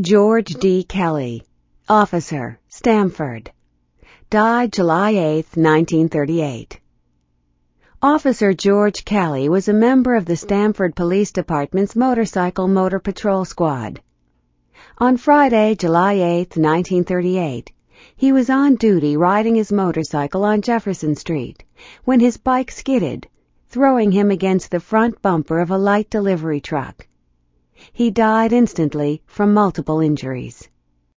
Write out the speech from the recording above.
George D. Kelly, officer, Stamford. Died July 8, 1938. Officer George Kelly was a member of the Stamford Police Department's Motorcycle Motor Patrol Squad. On Friday, July 8, 1938, he was on duty riding his motorcycle on Jefferson Street when his bike skidded, throwing him against the front bumper of a light delivery truck. He died instantly from multiple injuries.